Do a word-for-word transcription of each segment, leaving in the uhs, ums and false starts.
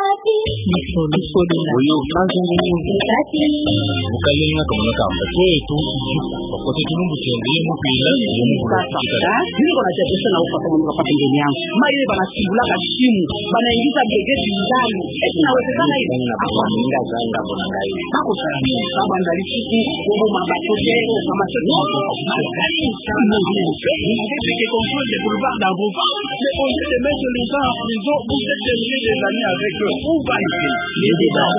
Follow, follow. Oyo kazi ni Kati. mukalenga kamuna kamba ketu kote tunumbu chende mupila yomukula kika niko na chapesa na ufa kama mkapata ndani yangu maile bana sibula kashimu banaingiza begeti ndani eti nawezekana hivi hapo ninga zanga bona ngai hapo sana mimi kama ndali siku bobo mabakote kama choto magari sana c'est que contrôle les boulevards d'Avova mais on dit de mettre les gens en prison pour terminer des années avec eux où va ici les débats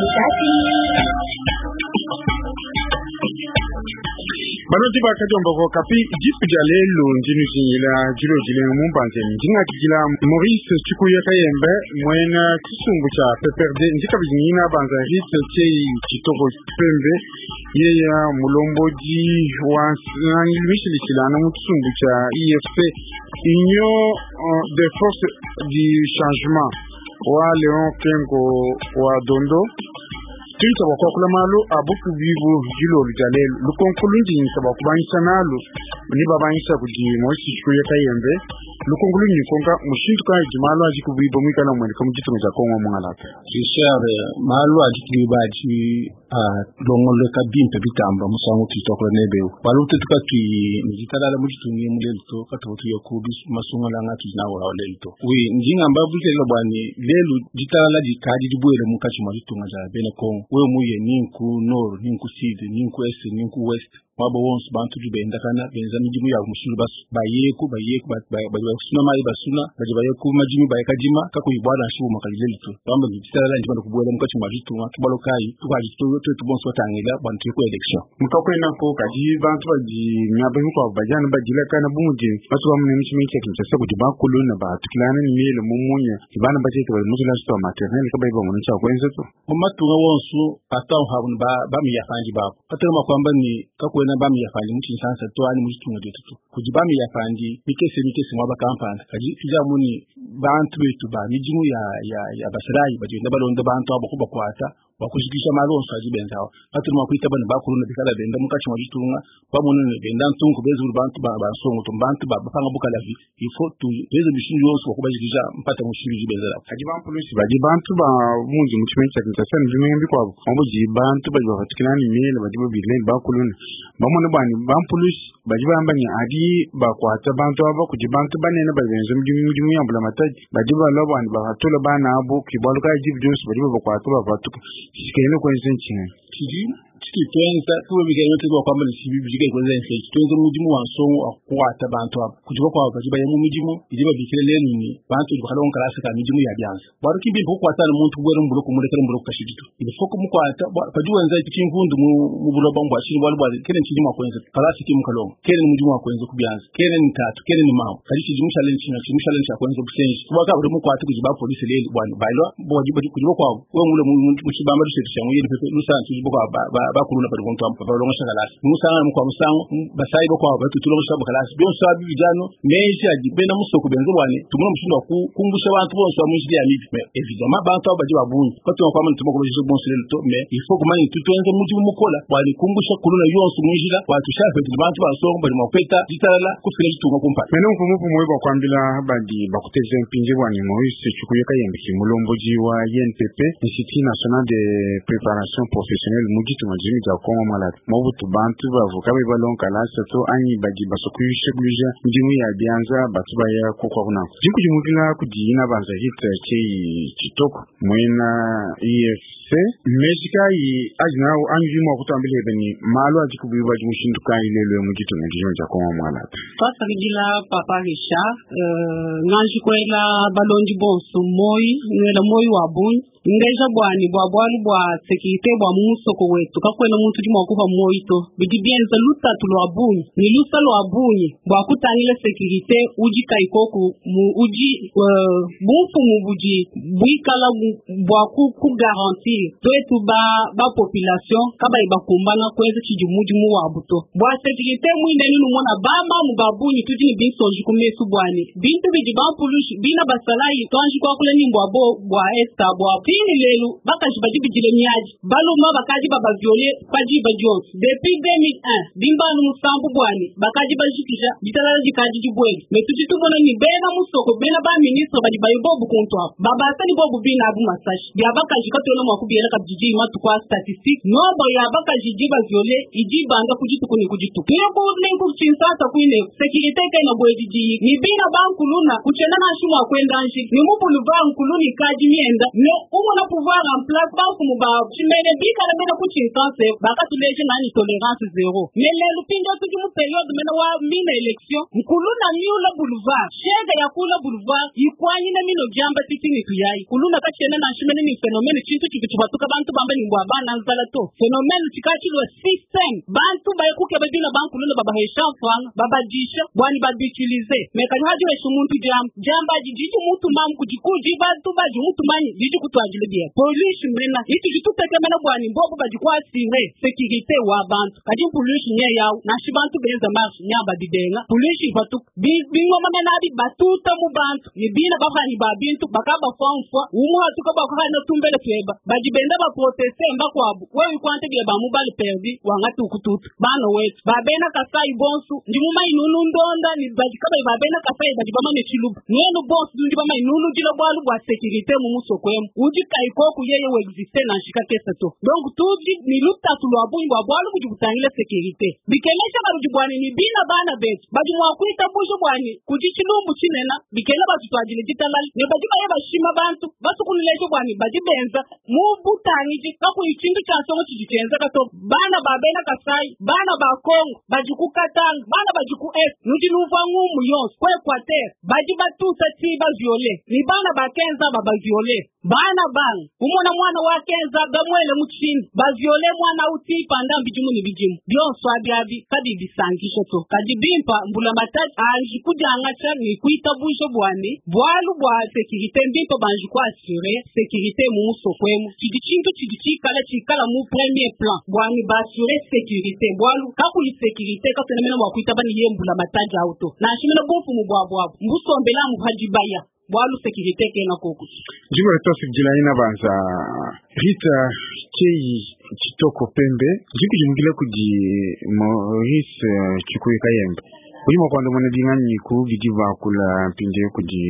Banoti ba kajomba ko kapi jipu jalelo njinu jinyila jiro jile mumbanze njinga kikila Maurice Chikuya Kayembe mwena kisungu cha P P R D njika bijinina banza hit chei chitoko pembe yeya mulomboji wa nani Michel Kilana mukisungu cha I F C Union des forces du changement wa Leon Kengo wa Dondo Tinta wakwa kula malu abuku vivu jilo lujalelu lukonkulunji nisaba kubanisha nalu ni babanisha kuji mwisi shikuye Kayembe lukonkulunji nikonga mushintuka jimalu ajiku vivu mwikala mwene kamujitu mja kongwa mwangalata Kishare malu ajiku vivu aji longole kabimpe bitamba musangu titokula nebeu walute tukaki njitalala mujitu nye mulelito katotu yokubi masunga nga tujinawa walelito we njinga mbabu kele bwani lelu jitalala jikaji jibuele mukachi majitu nga bene kongo we muye ninku nord ninku sud ninku est ninku west wabo wons bantu jibenda kana benza mijimu ya mushulu bas bayeku bayeku basuna mai basuna baje bayeku majimu bayekajima kako ibwana shubu makalilelito bamba ngitsala njibana kubwela mukachi majitu ngakibalo kai tukali to to bonso tangela bantu ko election mukakwena ko kaji bantu baji nyabe ko bajana bajila kana bumuji basu bamne mishimi chekin chasa kuti bakuluna ba tukilana ni mele mumunya ibana baje ko muzila sto maternel ka baiba mun cha ko enzeto mumatu wonsu atao habun ba bami yafanji babo katema kwamba ni kakwena bami yafanji muti sansa to ani mutunga detutu kujibami yafanji mikese mikese mwaba kampanda kaji kija muni bantu betu ba mijimu ya ya ya basrai baje ndabalonda bantu abo kuba kwata bakushikisha malonso ajibenzawo ati mwakwita bana bakuluna bikala benda mukachi mwajitunga bamunene benda ntungu bezulu bantu ba basongo to bantu ba bafanga bukala vi ifo tu bezo bishinyo yonso bakubajikija mpata mushiri jibenzala ajiban polisi baji bantu ba munzi muchimencha kintasani jimembi kwabo ombuji bantu baji bafatikana mele baji babile bakuluna bamone bani ban polisi baji bambanya adi bakwata bantu aba kujibantu banene babenza mjimu mjimu yambula mataji baji balabani bakatola bana abo kibaluka jibu jonsi baji bakwata babatuka Sikeno kwa nchi kiji kiti twenza tuwe bigero tuwa kwamba ni sibi bigero kwa nchi twenza mujimu wa songo akwata bantu aba kujiba kwa bajiba ya mujimu ijiba bikire leni ni bantu bakalon kalasa ka mujimu ya byanza baro kimbi ko kwata na muntu bwero mbulo ko mulekere mbulo kashiditu ile foko mukwata bajuwa nza ikinvundu mu bulo bambo ashiri wali wali kene nchi jima kwenza kalasa kimu kalon kene mujimu wa kwenza kubyanza kene ni tatu kene ni mawo kalishi jimu challenge na jimu challenge kwenza kusenji kubaka buri mukwata kujiba police leli bwana bailo bojiba kujiba kwa we mule mushibamba rushetu cyangwa yiri pepe rusanzwe jibuka bakuruna bari kontu ampa balonga shagalasi musanga mu kwa musango basayi bakwa batutulonga shagalasi byonso abijano meje agibena musoko benzo bwane tumuna mushindo kukumbusha abantu bonso amujidi ya mibi mais évidemment bantu abaji babunyi kwato kwa mani tumako bizo bonso lelo mais il faut que mani tutonze muji mukola bwali kumbusha kuluna yonso mujila watu shafe bantu basongo bari makweta jitala kufira jitunga kumpa meno mfumu mwe bakwambila badi bakuteze mpinje bwani Maurice Chikuya Kayembe mulomboji wa I N P P Institut National de Préparation Professionnelle mujitu majini za Kongo malati mabutu bantu bavuka bebalon kala sato anyi badi basokuyishe bluja ndimu ya bianza batuba ya kokwa kuna jinku jimugila kujina banza hit chei chitoko mwena I F C Mexica yi ajina anju mwa kutambile beni malo ajikubiwa jimushinduka ilelo mujitu majini za Kongo malati Pasa vigila papa Richard euh nganji kwela balondi bonso moi nwela moi wabuni ngeja bwani bwa bwali bwa sekirite bwa musoko wetu kakwena muntu jima kufa moito bidibienza luta tulwabuni ni luta lwabuni bwa kutanile sekirite uji kaikoku mu uji uh, bufu mu buji buikala bwa ku ku garantir twetu ba ba population kaba ibakumbana kweze kijumuji mu wabuto bwa sekirite mwinde ninu mona bama mu babuni tujini binso jikumesu bwani bintu bidi ba pulushi bina basalai twanji kwa kule nimbo abo bwa esta bwa pini lelu bakaji badi bijile miaji balu ma bakaji baba viole ye pajiba Jones depuis deux mille un bimba numusambu bwani bakaji bajikija bitalala jikaji jibweli metujitubona ni bena musoko bena ba ministre badi bayibobu kontwa baba sani bobu bina abu masashi byabakaji katolo makubiela kabjiji matu kwa statistique nombo yabakaji jiba viole ijiba anga kujitu kuni kujitu kiyo budle kuchinsasa kuine security kaina bwejiji ni bina bankuluna kuchena na shuma kwenda nshi ni mubulu bankuluni kaji mienda ne umo na pouvoir en place banku muba chimene bika na bena kuchinsanse baka tuleje nani tolerance zero mele lupinjo tuji mu periode mena wa mina election mkuluna miula boulevard shega ya kula boulevard ikwanyi na mino jamba titini tuyai kuluna kachena na shimene ni fenomene chintu chikitubatuka bantu bamba ni mbwa bana nzala to fenomene chikachi lo system bantu baikuke badina banku lula baba hesha fanga baba jisha bwani badutilize mekani haji wesu muntu jam jamba jiji muntu mamu kujikuji bantu baji muntu mani jiji kutwajile bia police mena iti jitu teke mena bwani mbobo bajikwa sire security wa bantu kaji police nye yao na shibantu benza marche nyamba didenga police batu bingoma mena bi batuta mu bantu ni bina baba ni babintu bakaba fonfwa umu hatuka bakaka na tumbele tweba baji benda ba protester mbako abu wewe kwante bia ba mobile perdi wangatu kututu bano wetu babena kasai bonsu ndimuma inunu ndonda ni baji kaba babena kasai baji bama mechilubu nenu bonsu ndi bama inunu jilo bwalu bwa security mu musokwemu uji kaikoku yeye we existe na shika kesa to donc tuji ni luta tulwabu ngwa bwalu kujibutangile security bikelesha baruji bwani ni bina bana bet baji mwakuita bujo bwani kujichilumbu chinena bikela batu twajile jitalali ne baji baye bashima bantu basu kunilesha bwani baji benza mubutangiji kaku ichindu cha songo chijitenza kato bana babena kasai bana ba Kongo baji kukatanga bana baji ku es nuji nuva ngumu yonse kwa Equateur baji batuta tiba viole ni bana ba kenza baba viole bana bang umona mwana wa kenza gamwele muchini ba viole mwana uti panda mbijumu ni bijimu byonso abyabi kadi bisangisho to kadi bimpa mbula matati anji kujanga cha ni kuita bujo bwani bwalu bwa security mbimpa banji kwa assurer security mu musokwemu chidichintu chidichikala chikala mu premier plan bwani ba assurer security bwalu kakuli security kasenemena wa kuita bani yembula matati auto na shimena bofu mu bwabwa mbusombela mu hajibaya bwalu security kena koku jibo retosi jila ina banza Rita Chei Chitoko Pembe jibu jimugila kuji Maurice Chikuye Kayembe Ulimo kwa ndo mwana dinganyi kubidiva kula pinje kuji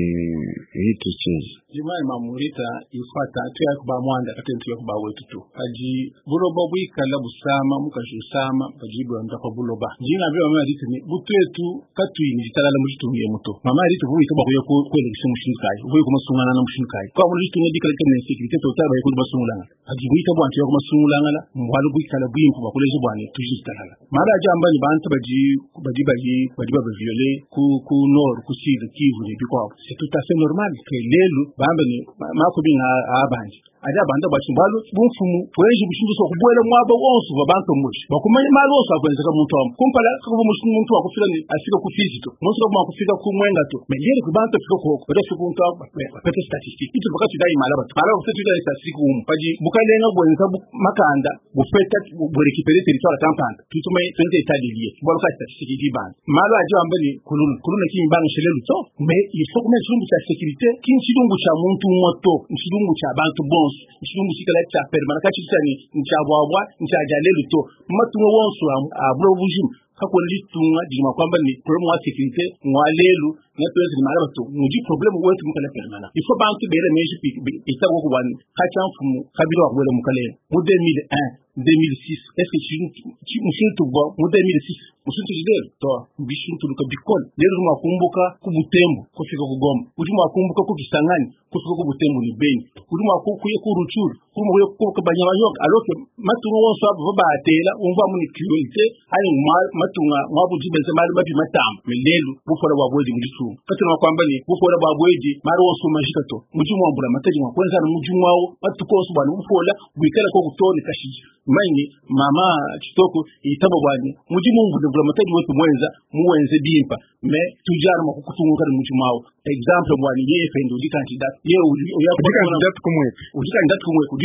Rita Chei Jimai mamurita ifata tuya kuba mwanda kateni tuya kuba wetu tu kaji buloba wika la busama mukaji usama kajibu ya mdakwa buloba jina vio mama rita ni butu yetu katui nijitala la mjitu mye muto mama rita vuhi kaba kuyo kwele kisi mshinukai vuhi kuma sungana na mshinukai kwa mjitu mye dika lita mne sekirite totaba ya kuliba sungulanga kaji wita buwanti ya kuma sungulanga la mwalu wika la buyi mkuba kuleji buwani tujitala la mara jamba ni banta baji baji baji baji baji viole ku ku nor ku sida kivu ni biko c'est tout à fait normal que lelu bamba ni mako binga abanje aja banda bachimbalu bumfumu weje bushindu so kubwela mwaba wonsu babantu mushi bakumanye malo so akwenza ka muntu am kumpala kuba mushindu muntu akufira ni asika ku fizito musu kuma kufika ku mwenga to mejere kubanta fiko ko bada fiko muntu apete statistique itu bakati dai malaba para ufite dai statistique um paji bukalenga bwenza makanda bufeta burekipere territoire tampanda tutume tente italiye bolo ka statistique di ban malo aja ambali kulun kulun kimbanga shelelu to mais il faut que mesumbu sa sécurité kinchidungu cha muntu moto nchidungu cha bantu bon nchidungu chikala cha permanent ka chitsani nchabwabwa nchajalelu to matumo wonso abro bujim kako litunga dijima kwamba ni problem wa sécurité mwalelu neto ezi mara bato muji problem wetu mukale permanent il faut bantu bere meji itago ko wan kacha mfumu kabilo akwele mukale mu deux mille un deux mille six est-ce que tu musintu bo mu deux mille six musintu jidel to bishintu luka bikol lero mwakumbuka ku Butembo kufika ku Goma uji mwakumbuka ku Kisangani kufika ku Butembo ni Beni uji mwakuye ku Ruchuru kuma kuye ku Banyabanyoka alors que maturu wonso abo baatela umva mu cruelté ali matunga mwabuji benze mali babi matam melelu bufora babweji mujisu katuna kwamba ni bufora babweji mari wonso majikato muji mwambula mataji mwanza na muji mwawo batukoso bwana bufola bwikala ko gutoni kashiji maingi mama Chitoko itabo bwani muji mungu de mataji wetu mwenza muwenze dimpa me tujara makukutunga mu muji mwawo exemple bwani ye fendo di candidat ye uya candidat kumwe uji candidat kumwe kudi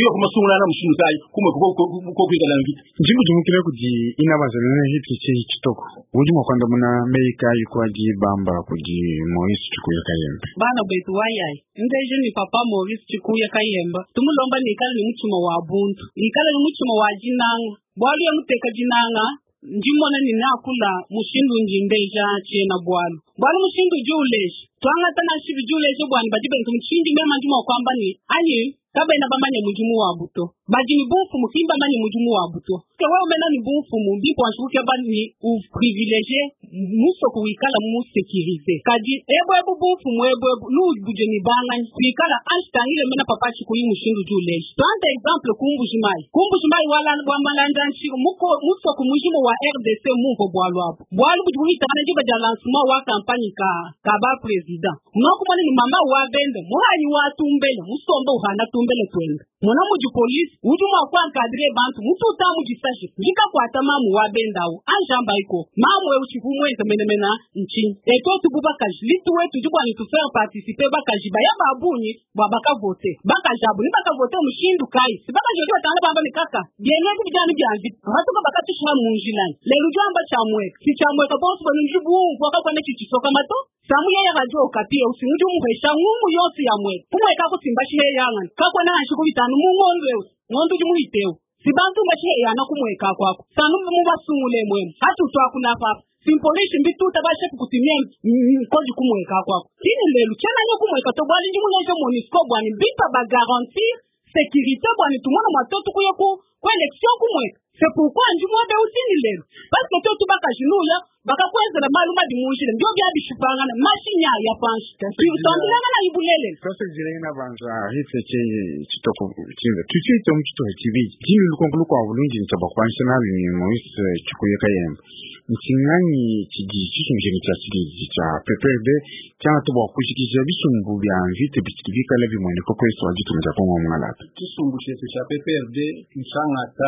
hiyo kuma sungula na mushindu kai kuma ko ko ko kwigala ngiti jibu jumukire kuji inabaza nene hiti che kitoko udi mwakwanda muna meika yikwa ji bamba kuji Maurice Chikuya Kayembe bana betu wayai ndeje ni papa Maurice Chikuya Kayembe tumulomba nikala ni muchimo wa buntu nikala ni muchimo wa jinanga bwalu ya muteka jinanga njimona ni nakula mushindu njindeja chena bwalu bwalu mushindu julesh twanga tana shibi julesh bwani bajibe ntumchindi mema njimo kwamba ni ani kabe na bamanye mujimu wa buto bajini bufu mukimba manye mujimu wa buto ke wewe mena ni bufu mumbipo anshuke bani u privilege muso kuikala mu sécurité kaji ebo ebo bufu mwebo lu bujeni banga kuikala ashtangile mena papa chikuyi mushindu julesh twanda example kumbujimai kumbujimai wala bwamalanda nchi muko muso kumujimu wa R D C muko bwalu hapo bwalu bujuita kana jiba ja lancement wa campagne ka kaba president mnoko mwana ni mama wa bende muhanyi wa tumbele musomba uhanda tumbele twende mwana muju police uju mwa kwa kadre bantu mutu tamu jisashi jika kwa tamamu wa bendao anjamba iko mamu we uchifumwe temenemena nchi eto tububa kajlitu wetu jukwa ni tu faire participer bakaji baya babunyi babaka vote bakajabu ni baka vote mushindu kai sibaka jodi watanga bamba mikaka bienyeku bijani byanji hatu baka tushwa munjilani lelu jamba chamwe si chamwe ka boss banu njubu kwa kwa ne chichisoka mato samu ya radio kapia usimuju muhesha ngumu yosi ya mwe kumwe kako simbashi he yangan kako na anshuku bitanu mu ngondo yo ngondo jumu iteo sibantu ngashi he yana kumwe kako kwako sanu mu basungule mwe hatu twa kuna papa simpolishi mbitu tabashe kukutimia koji kumwe kako kwako tini lelu chana nyo kumwe kato bwali jumu nyo monisco bwani bipa ba garantir sécurité bwani tumona matoto kuyeku kwa election kumwe c'est pourquoi njimo be usini lelu parce que to baka jinuya baka kwezera maluma di munjire ndio bya bishupanga na mashinya ya panshi tondana na ibulele sasa jirena banza hitse che kitoko kinga tuchi to mchito T V jini lukonkulu kwa bulungi ntaba kwa national ni Maurice Chikuya Kayembe ntingani chigi chishinje cha sigi cha P P R D kana to bwa kushikije bisumbu bya vite bitikika lebi mwene koko yeso ajitunza kwa mwangalata kisumbu chetu cha P P R D nsangata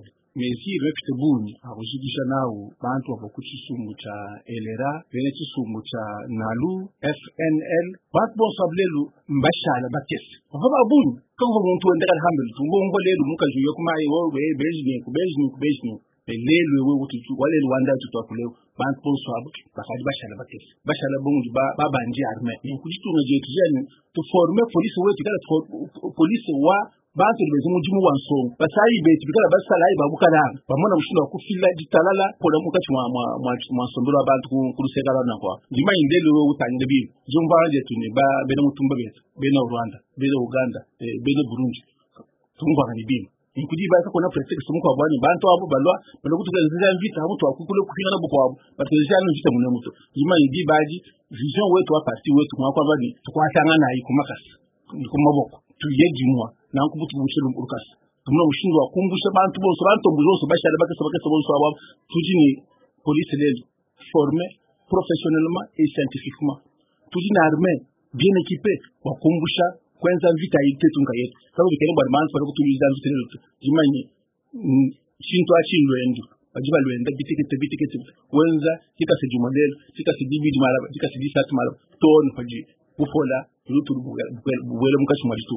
mezi repite buni akujibisha nao bantu abakuchisumbu cha elera bene chisumbu cha nalu F N L bantu bonsablelu mbashala bakesi baba buni kango muntu ndeka hambe tungongo lelu mukajuye kumaye wowe bejini kubejini kubejini lelu wewe ututu wale Rwanda tutwakule bantu bonsabu bakaji bashala bakesi bashala bongi baba nje arme kujitunga je tujani to former police wetu kala police wa bantu bezo mujimu wanso basayi beti bikala basala ayi babukala bamona mushinda kufila ditalala kola mukati mwa mwa mwa sondolo abantu kurusekala nakwa ndima indele we utanyinde bi jumba anje tuni ba bene mutumba betu bene Rwanda bene Uganda bene Burundi tumba ngani bi inkudi ba ka kona pretext muko abani bantu abo balwa balo kutukaza mvita abo twakukule kupinga nabo kwabo batuzana mvita mune muto ndima indi baji vision wetu wa parti wetu kwa kwa bani tukwatanga nayi kumakasi nikumaboko tuyejimwa na nkubutu bushiro urukasa tumwe ushindwa kumbusha bantu bose bantu bose bashara bakasa bakasa bose abo tujini police leli formé professionnellement et scientifiquement tujini armée bien équipée wa kumbusha kwanza vita yetu tunga yetu sababu kile bwana manzi kwa kutuliza vita yetu jimani shinto achindwe ndu bajiba lwenda bitikete bitikete wenza kika sejuma lelo kika sidibidi mara kika sidisatu mara ton faji ufola yutu bwele mukashi mwalitu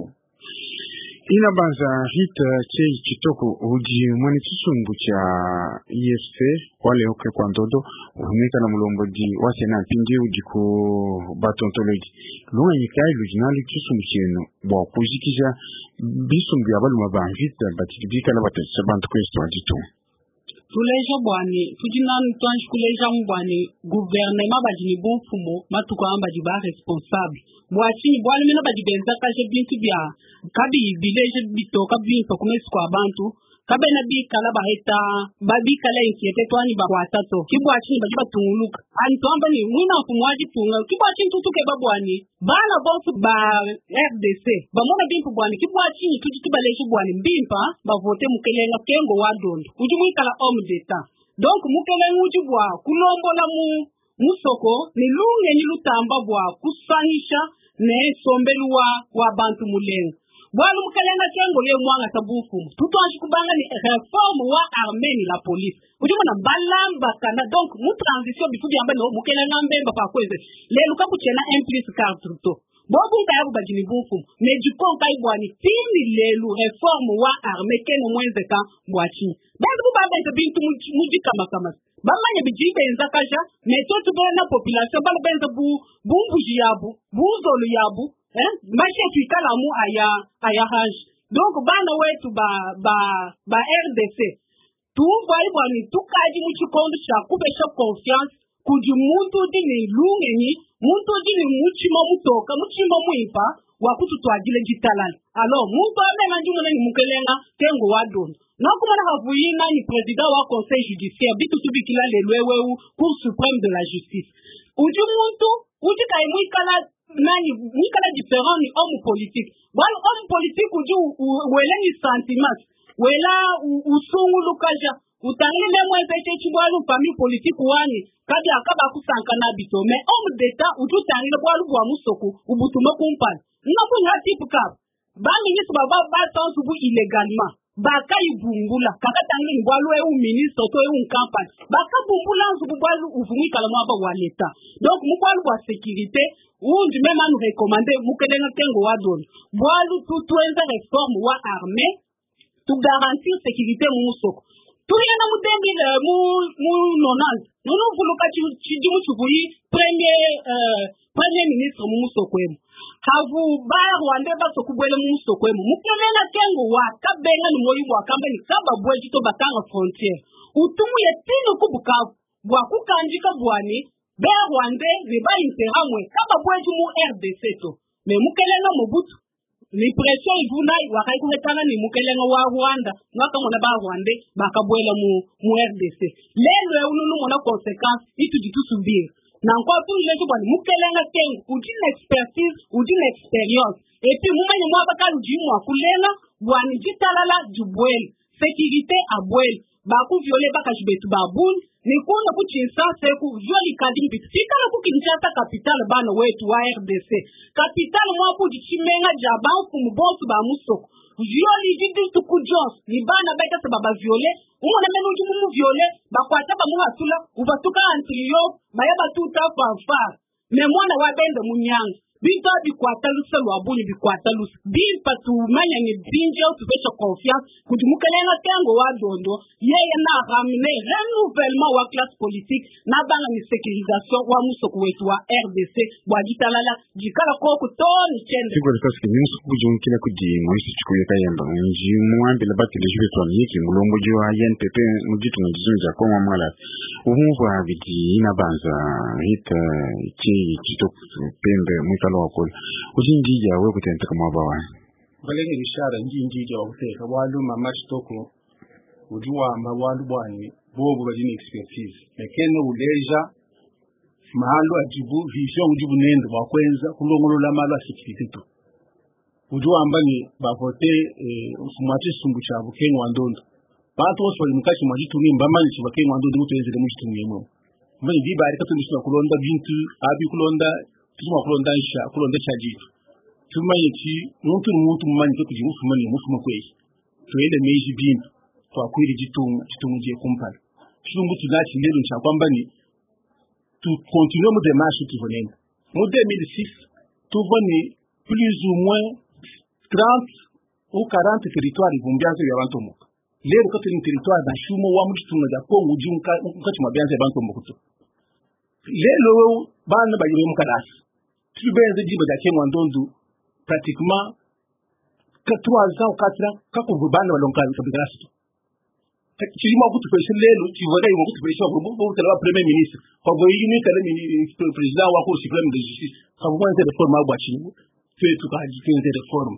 ina banza hita che kitoko uji mwani chisungu cha E F C wale oke kwa ndodo uhumika na mulombo di wase na pingi uji ku batontologi lunga nikai lujinali chisungu chino bwa kujikija bisumbi abalu mabangita batikibika na batesa bantu kwestu wajitu tuleja bwani tujinani twanji kuleja mbwani gouvernement bajini bonfumo matuko amba diba responsable mwachini bwani mena bajibenza kaje bintu bya kabi bileje bitoka bintu kumesi kwa bantu kabe na bikala baheta babikala inkiete twani bakwatato kibwachini bajiba tunguluka antomba ni mwina kumwaji tunga kibwachini tutuke babwani bana bonfu ba R D C bamona bintu bwani kibwachini tujitibaleje bwani mbimpa bavote mukelenga kengo wadondo ujumwikala homme d'etat donc mukelenga ujibwa kulombola mu musoko ni lunge ni lutamba bwa kusanisha ne sombelwa wa bantu mulenga bwana mukelenga kengo ye mwanga tabufu tutwanji kubanga ni reforme wa armée ni la police ujuma na balamba kana donc mu transition bitu byamba no mukelenga mbemba pa kweze lelo kabuchena un plus quatre to bobu kaya bajini bufu mediko kai bwani tini lelu reform wa arme keno mwenze ka bwachi babu baba bintu muji kama kama bamanya bijibe nzakaja metoto bona population balo benza bu bumbuji yabu buzolu yabu eh mashe fikala mu aya aya haj donc bana wetu ba ba ba R D C tu vai bwani tukaji mu chikondo cha kubesha confiance kuji muntu dini lungeni muntu dini muchimo mutoka muchimo muipa wakutu twagile jitalani alors muntu amena njumo nani mukelenga tengo wadon nakumana havuyina ni president wa conseil judiciaire bitu tubikila lelwewe cour suprême de la justice uji muntu uji kai muikala nani muikala différent ni homme politique bali homme politique uji wele ni sentiment wela usungu lukaja utangile mweze chibwalu famille politique wani kadi akaba kusanka na bito mais homme d'état uji utangile bwalu bwa musoko ubutumo kumpani nako ngati puka ba ministre baba ba sans bu illégalement baka ibumbula kaka tangi bwalu e u ministre to e un campagne baka bumbula nzubu bwalu uvumi kala mwaba wa leta donc mukwalu wa sécurité undi même nous recommander mukedenga tengo wa don bwalu tutuenza reforme wa armée to garantir sécurité musoko tuyena mudembi mu mu nonal nonu vuluka chidimu chubuyi premier euh premier ministre mu musoko emu havu ba Rwanda basokubwele mu musoko emu mukelela kengo wa kabenga ni moyi wa kambeni kaba bweji to batanga frontière utumu yetino kubuka bwa kukanjika bwani be Rwanda ne ba interamwe kaba bweji mu R D C to me mukelela Mobutu ni pression ivuna wakai kuletana ni mukelenga wa Rwanda mwaka mona ba Rwanda bakabwela mu mu R D C lelo ununu mona conséquence itu ditusubir na kwa tu lejo bwana mukelenga kengu ujina expertise ujina experience et puis mumenye mwaba kalu jimu akulenga bwana jitalala jubweli sécurité abweli baku viole baka jibetu babun ni kuna kuchinsa seku violi kadimbi sikala kukinjata capital bana wetu wa R D C capital mwabu jichimenga jabanfu mbosu ba musoko violi jidi tukujos ni bana beta sababa viole umona menu jumu mu viole bakwata ba muhatula ubatuka antriyo bayaba tuta fanfa me mwana wa bende munyanga bizo bikwata lusa lwabuni bikwata lusa bimpa tumanya ni binje utubesha confiance kudumukelenga tengo wa dondo yeye na ramine renouvellement wa classe politique na banga ni sécurisation wa musoko wetu wa R D C bwa jitalala jikala koko toni chende sigwa kaski nyusu kujunkina kudi mwisi chikuye kayamba nji mwambi labati lejuwe twani yiki mulombo jwa yen pepe mujitu njizunja kwa mwala uhumva viti inabanza hita chi chitoku pembe mwita wakol ujinjija wewe kutenda kama bawa balenge bishara njinjija wakuteka walu mama chitoko ujua mawalu bwani bobo bajini expertise mekeno uleja mahalo ajibu vision ujibu nendo wakwenza kulongolo la malo security to ujua ambani bavote usumwache sumbu cha bukengo wandondo bantu wose bali mukachi mwajitu ni mbamani chibakengo wandondo mutenzele mujitu ngemo mbani biba arika tunishwa kulonda bintu abi kulonda tuma kulonda isha kulonda chajitu tuma yiti muntu muntu mmanyi ko kujimu fumani mufuma kwezi to ele meji bintu to akwiri jitungu jitungu je kumpala chungu tunachi lelo cha kwamba ni tu continuer mu démarche qui venait mu deux mille six tout voni plus ou moins trente ou quarante territoires vumbianze ya bantu mu lero ko tuni territoire da shumo wa mu jitungu da Kongo junka ukati mabyanze bantu mu kuto lelo bana bagire mu kadasi tubenze jiba da kenwa ndondu pratiquement trois ans ou quatre ans kako bana balonka kabigasi chirima kutupesha lelo chivoda imo kutupesha kwa bubu tala premier ministre kwa boyi ni tala ministre president wa cour suprême de justice kwa kwanza reforme abwa chingu twetu kaji kwenze reforme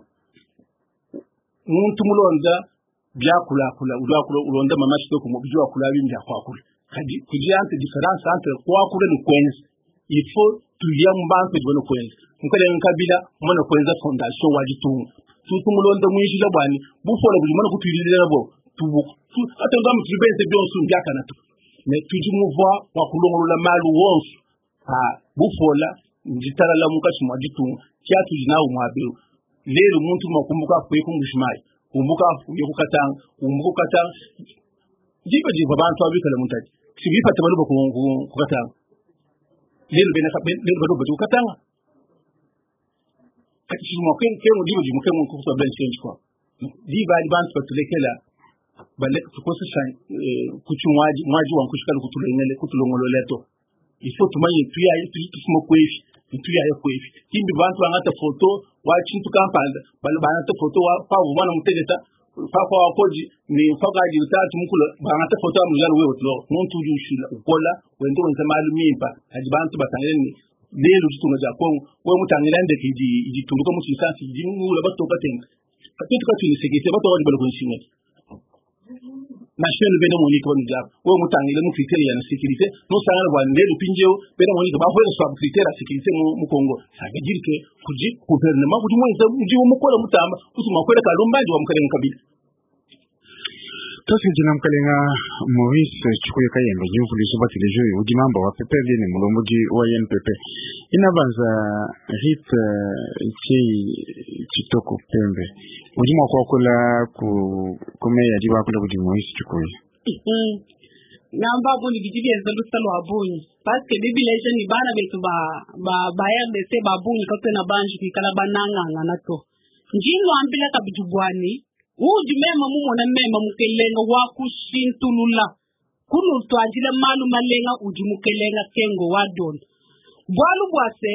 muntu mulonda byakula kula ulakula ulonda mama chitoko mu bijwa kula binja kwa kula kaji kujiante difference entre kwa kula ni kwenze il faut tuya mbantu jibona kwenze mukale nkabila mona kwenza fondation wajitungu tutu mulonda mwiji labani bufola bujimana kutuyilira bo tubu ate ngamu tubenze byonsu mbyaka nato mais tuji muvwa wa kulongolola malu wonsu ha bufola njitala la mukachi mwajitungu kyatu jinawo mwabiru lero muntu makumbuka kwekungushimai kumbuka yokukatanga kumbuka katanga jiba jiba bantu abikala muntaji sibifata baluba kukatanga lero bena lero baluba kukatanga kati mo ken ken mo dibo mo ken mo ko so ben change ko di ba di ban to lekela balle ko so san kuchu mwaji mwaji wan kushikala kutulo ngele kutulo ngolo leto il faut tumaye tuya tu mo kwefi tuya ya kwefi kimbi bantu angata foto wa chintu kampanda balle banata foto wa pa umana mutegeta fa fa koji ni faga ji tatu mukula banata foto mu yalo wewo tlo muntu jushila ukola wendo wenza malumimpa haji bantu batangeni lelo tutunga ja ko we mutangilande kiji ijitunduka mu sisansi jimu la batoka tenga katitu katini segete bato wali balo kunshimwe nation bene mo ni ko nja we mutangile mu critère ya sécurité no sangala bwa lelo pinjeo bene mo ni ba ho so critère ya sécurité mu Kongo sabe jirike kuji gouvernement kuji mo nza muji wo mukola mutamba kutuma kwela kalumbaji wa mukale mukabila Tasi jina mkalenga Maurice Chikuye Kayembe jivu lisubati lejo udi mambo wa P P R D ni mulomudi wa N P P inabanza hit chi chitoko pembe udi mwakwa kula kumeya jiba kula kudi Maurice Chikuye namba buni gididi ezelu salo abuni parce que bibilation ni bana betu ba ba ba R D C ba buni katena banji kikala bananga nganato njino ambila kabijubwani udi mema mumona mema mukelenga wakushintulula kunu twajile malu malenga udi mukelenga kengo wadon bwalu bwase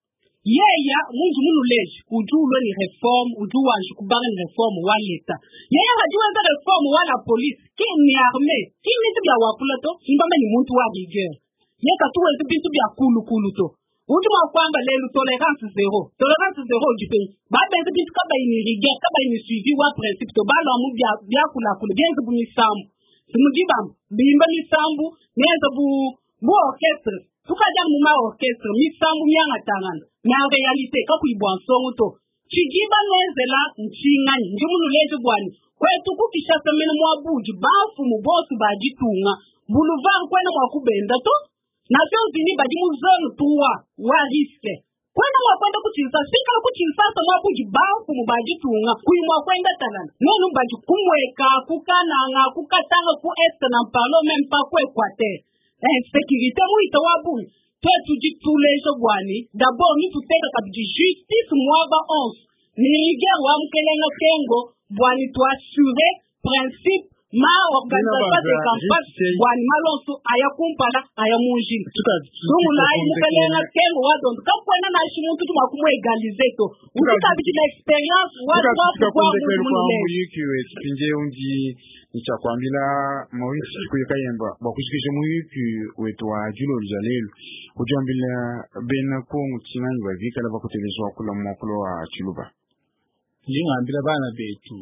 yeya mungu munu leji ujulo ni reform ujuwa kubanga ni reform waleta yeya hajuwa za reform wala police ki ni arme ki ni tibia wakula to imbame ni muntu wa rigueur yeka tuwe zibitu bia kulu kulu to ujuma kwamba lelo tolerance zero tolerance zero jipe babe zibitu kaba ini rigueur kaba ini suivi wa principe to balo amu bia bia kula kula bia zibu ni sambu simujiba bimba ni sambu neza bu bu orchestre tukaja muma orchestre mi sambu mianga tangana na realite kakuibwa nsongo to chijiba nezela nchingani njimunu lejo bwani kwetu kukishasa mena mwabuji bafu mubosu bajitunga boulevard kwena mwakubenda to Nations Unies badi muzonu tuwa wa riske kwena mwakwenda kuchilisa sika kuchilisasa mwabuji bafu mubajitunga kuyi mwakwenda talana nenu baji kumweka kukananga kukatanga ku est na mpalo même pas ku Equateur eh sécurité muita wabuni twetu jitulejo bwani d'abord ni tuteka kabidi justice mwaba onze ni rigueur wa mkelenga kengo bwani to assurer principe ma organisation de campagne bwani malonso ayakumpala ayamunjini dumulai mkelenga kengo wadon kakwena na shimuntu tumakumwe egalize to utikabidi na experience wa wa kwa muyiki wetu pinje unji nichakwambila Maurice Chikuye Kayemba bakushikisha muyiki wetu wa julo jalelo kujambila bena kongu chinani bavikala bakutelezwa kula mwakulo wa chiluba yingambila bana betu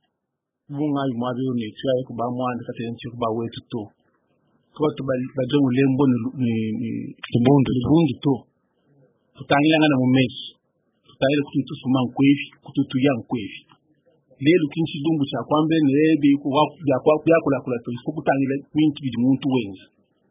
bunga yumwabe ne tsaye ku ba mwanda katenchi ku ba wetu to ko to bajongo lembo ni ni tubundu tubundu to tutangila ngana mu meshi tutayele kutu suman kwefi kutu yang kwefi lelo kinchi dumbu cha kwambe nebe ku wa ya kwa ya kula kula to kutangila kwinti bidi muntu wenza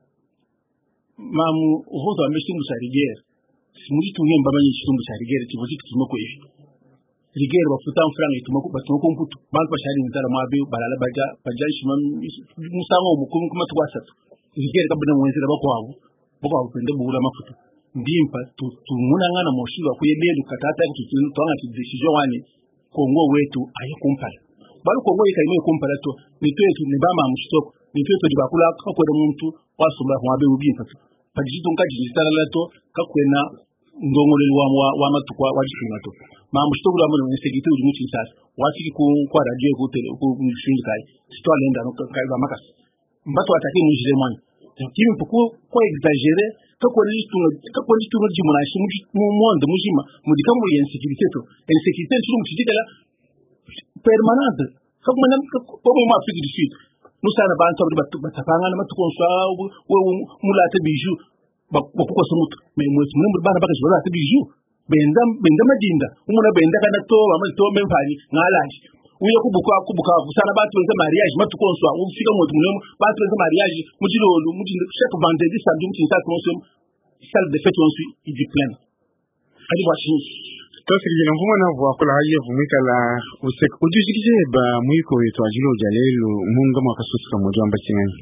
mamu uhozo ameshingu cha rigere simuri tunye mbabanye chumbu cha rigere tivozi kitimo kwefi rigere bafuta mfranga ituma batuma kumputu bantu bashari mutala mabe balala baja baja shima musanga umukumu kuma twasatu rigere kabuna mwenzira bakwabo bakwabo pende bula mafuta ndimpa tumuna ngana moshiro kuyebelu katata kuti twanga ti decision wani Kongo wetu ayikumpala balu Kongo ikaime kumpala to nitwetu nibama mshitoko nitwetu dibakula kakwera muntu wasumba mwabe ubimpa pajito nkaji jitala lato kakwena ndongoleli wa wa matukwa wajifunga to ma mshitoko la mwana security uri muti sasa wasiki ku kwa radio ku tele ku mshindi kai sitwalenda no kai ba makasi mbato atake mujire mwana kimi puku ko exagérer kakweli tuno kakweli tuno jimuna shimuji mu monde mujima mudikamu ya insécurité to insécurité turu mutijela permanente kakuma ko mu Afrique du Sud musana bantu batu batapanga na matukonsa we mulate biju bakuko sumutu mais mo simu bana baka jola te biju benda benda madinda umuna benda kana to ama to memfani ngalaji uye kubuka kubuka busana batu benza mariage matukonsa ufika mu mulemo batu benza mariage mujilolu mujinde chaque vendredi samedi mutinsa consomme salle de fête onsu idi plein ali washi Tosiri mfumo na vwa kula haye vumika la usek ujishikije ba mwiko wetu ajilo jalelo munga mwakasusi kamoja amba chingani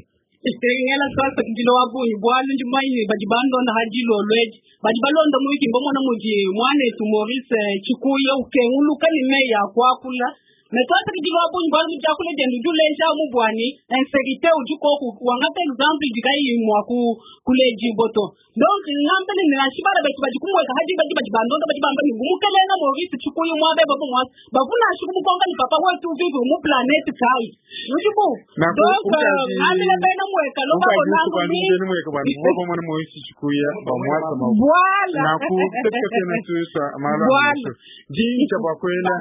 ngela sasa kujilo wabu ibwalu njumaini bajibando na hajilo lweji bajibalonda mwiki mbomona muji mwane tu Maurice Chikuye ukengulu kani meya kwakula metata kujilo wabu ibwalu mjakule jendu jule nja mubwani insécurité ujuko wangata example jikai mwaku kule jiboto donc ngambele ni ashibara betu bajikumwe haji baji bajibando bajibamba ni ngumukele na Maurice Chikuye mwabe babu mwa bavuna ashukumu konga ni papa wetu vivu mu planet kai ujuko donc ngamile bena mweka loka bonangu ni mweka bwana mwaka mwana Maurice Chikuye ba mwaka ma voilà na ku tete tena tusa mala jinja kwa kwenda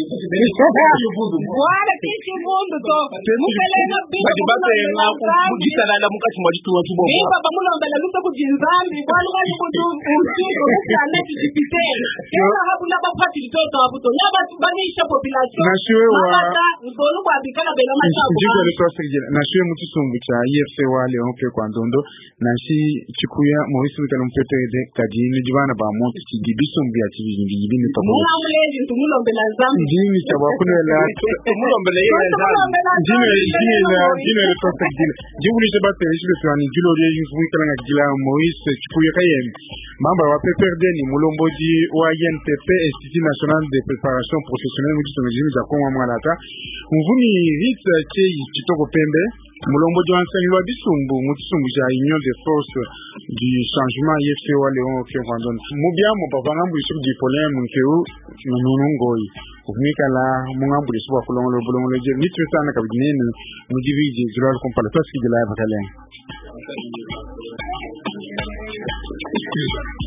voilà kichi mundu to mukele na biba bajibate na kujitala la mukati mwa jitu watu bo biba bamulombela luto kujinzambi kwani kwani kudu usiku planet jipite tena habu na bapati toto abuto nyaba banisha population na shwe wa ngolu kwa bikala bela machabu jigo le to sirjela na shwe mutu sumbu cha I F C wale onke kwa ndondo na shi Chikuya Maurice Mikalo mpete de kadini jibana ba monti kibibi sumbu ya chibi ngibi ni papo muna mulezi tumulombela zambi jini cha bakune la tumulombela yeye zambi jini jini la jini le to sirjela jibuli je batte shi le twani jilo le yufu Mikalo ngajila Maurice Chikuya kayem mamba wa P P R D ni mulomboji wa I N P P Institut National de Préparation Professionnelle mutu sumbu za kwa mwanata mvuni rit che kitoko pembe mulombo Johnson wa bisumbu mutsumbu ja Union des Forces du Changement I F C wa Léon Kevandon mubia mo papa ngambu isu di polem nkeu nunungoi kumika la mungambu isu wa kulongo bulongo je ni tsana ka bidinene mudiviji zral kompala taski de la bakalen